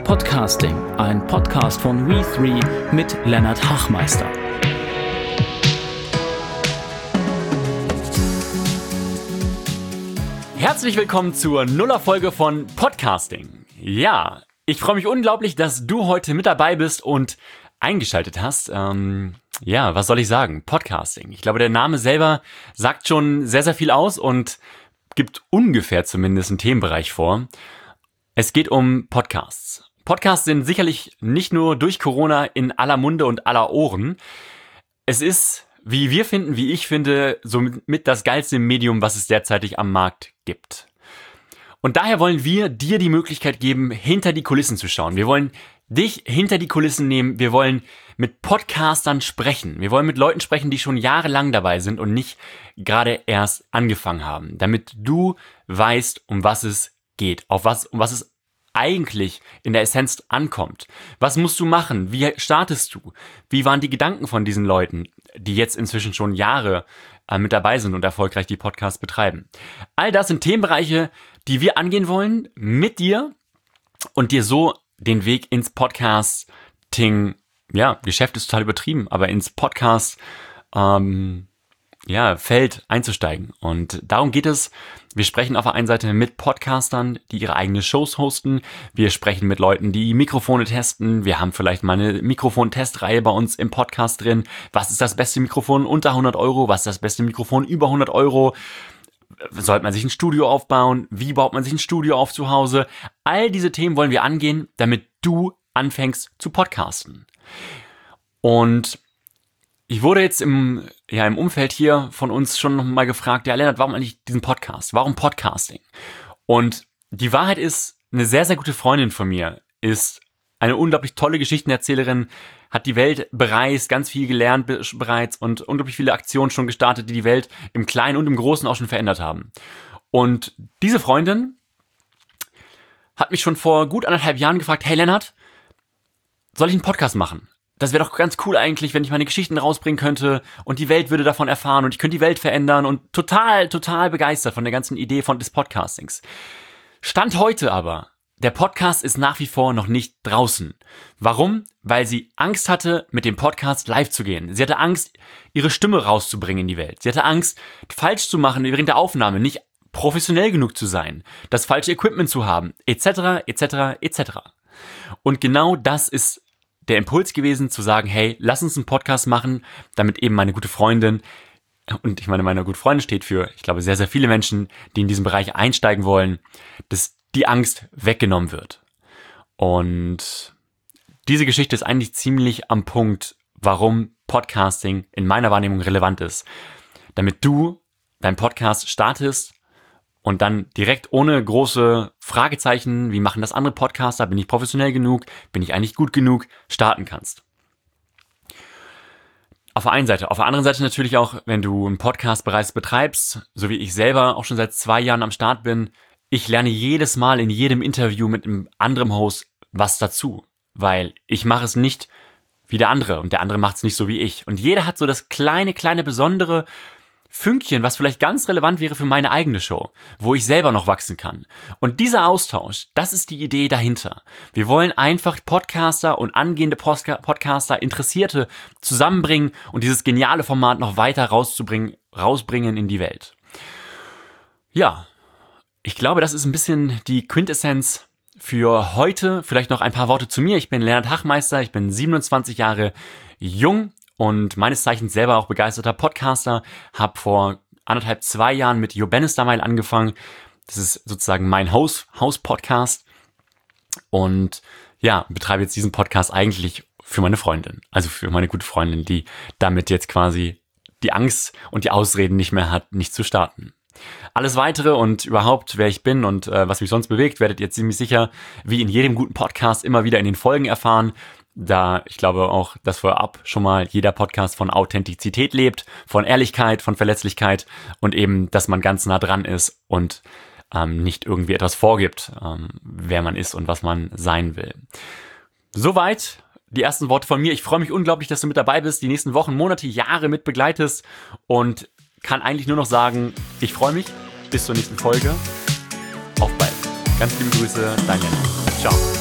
Podcasting, ein Podcast von We3 mit Lennart Hachmeister. Herzlich willkommen zur Nuller-Folge von Podcasting. Ja, ich freue mich unglaublich, dass du heute mit dabei bist und eingeschaltet hast. Was soll ich sagen? Podcasting. Ich glaube, der Name selber sagt schon sehr, sehr viel aus und gibt ungefähr zumindest einen Themenbereich vor. Es geht um Podcasts. Podcasts sind sicherlich nicht nur durch Corona in aller Munde und aller Ohren. Es ist, wie wir finden, wie ich finde, somit das geilste Medium, was es derzeitig am Markt gibt. Und daher wollen wir dir die Möglichkeit geben, hinter die Kulissen zu schauen. Wir wollen dich hinter die Kulissen nehmen. Wir wollen mit Podcastern sprechen. Wir wollen mit Leuten sprechen, die schon jahrelang dabei sind und nicht gerade erst angefangen haben. Damit du weißt, um was es geht, um was es eigentlich in der Essenz ankommt. Was musst du machen? Wie startest du? Wie waren die Gedanken von diesen Leuten, die jetzt inzwischen schon Jahre mit dabei sind und erfolgreich die Podcasts betreiben? All das sind Themenbereiche, die wir angehen wollen mit dir und dir so den Weg ins Podcasting, Geschäft ist total übertrieben, aber ins Podcast Feld einzusteigen. Und darum geht es. Wir sprechen auf der einen Seite mit Podcastern, die ihre eigenen Shows hosten. Wir sprechen mit Leuten, die Mikrofone testen. Wir haben vielleicht mal eine Mikrofon-Testreihe bei uns im Podcast drin. Was ist das beste Mikrofon unter 100 Euro? Was ist das beste Mikrofon über 100 Euro? Sollte man sich ein Studio aufbauen? Wie baut man sich ein Studio auf zu Hause? All diese Themen wollen wir angehen, damit du anfängst zu podcasten. Und ich wurde jetzt im Umfeld hier von uns schon noch mal gefragt, Lennart, warum eigentlich diesen Podcast? Warum Podcasting? Und die Wahrheit ist, eine sehr, sehr gute Freundin von mir ist eine unglaublich tolle Geschichtenerzählerin, hat die Welt bereist, ganz viel gelernt bereits und unglaublich viele Aktionen schon gestartet, die die Welt im Kleinen und im Großen auch schon verändert haben. Und diese Freundin hat mich schon vor gut 1,5 Jahren gefragt, hey Lennart, soll ich einen Podcast machen? Das wäre doch ganz cool eigentlich, wenn ich meine Geschichten rausbringen könnte und die Welt würde davon erfahren und ich könnte die Welt verändern und total begeistert von der ganzen Idee des Podcastings. Stand heute aber, der Podcast ist nach wie vor noch nicht draußen. Warum? Weil sie Angst hatte, mit dem Podcast live zu gehen. Sie hatte Angst, ihre Stimme rauszubringen in die Welt. Sie hatte Angst, falsch zu machen während der Aufnahme, nicht professionell genug zu sein, das falsche Equipment zu haben, etc., etc., etc. Und genau das ist der Impuls gewesen, zu sagen, hey, lass uns einen Podcast machen, damit eben meine gute Freundin, und ich meine, meine gute Freundin steht für, ich glaube, sehr, sehr viele Menschen, die in diesen Bereich einsteigen wollen, dass die Angst weggenommen wird. Und diese Geschichte ist eigentlich ziemlich am Punkt, warum Podcasting in meiner Wahrnehmung relevant ist. Damit du deinen Podcast startest und dann direkt ohne große Fragezeichen, wie machen das andere Podcaster, bin ich professionell genug, bin ich eigentlich gut genug, starten kannst. Auf der einen Seite. Auf der anderen Seite natürlich auch, wenn du einen Podcast bereits betreibst, so wie ich selber auch schon seit 2 Jahren am Start bin, ich lerne jedes Mal in jedem Interview mit einem anderen Host was dazu, weil ich mache es nicht wie der andere und der andere macht es nicht so wie ich. Und jeder hat so das kleine besondere Fünkchen, was vielleicht ganz relevant wäre für meine eigene Show, wo ich selber noch wachsen kann. Und dieser Austausch, das ist die Idee dahinter. Wir wollen einfach Podcaster und angehende Podcaster, Interessierte zusammenbringen und dieses geniale Format noch weiter rausbringen in die Welt. Ja, ich glaube, das ist ein bisschen die Quintessenz für heute. Vielleicht noch ein paar Worte zu mir. Ich bin Lennart Hachmeister, ich bin 27 Jahre jung und meines Zeichens selber auch begeisterter Podcaster. Habe vor 2 Jahren mit Jo Bennesdameil angefangen. Das ist sozusagen mein Haus-Podcast. Und betreibe jetzt diesen Podcast eigentlich für meine Freundin. Also für meine gute Freundin, die damit jetzt quasi die Angst und die Ausreden nicht mehr hat, nicht zu starten. Alles Weitere und überhaupt, wer ich bin und was mich sonst bewegt, werdet ihr ziemlich sicher, wie in jedem guten Podcast, immer wieder in den Folgen erfahren. Da ich glaube auch, dass vorab schon mal jeder Podcast von Authentizität lebt, von Ehrlichkeit, von Verletzlichkeit und eben, dass man ganz nah dran ist und nicht irgendwie etwas vorgibt, wer man ist und was man sein will. Soweit die ersten Worte von mir. Ich freue mich unglaublich, dass du mit dabei bist, die nächsten Wochen, Monate, Jahre mit begleitest und kann eigentlich nur noch sagen, ich freue mich. Bis zur nächsten Folge. Auf bald. Ganz liebe Grüße, dein Lennart. Ciao.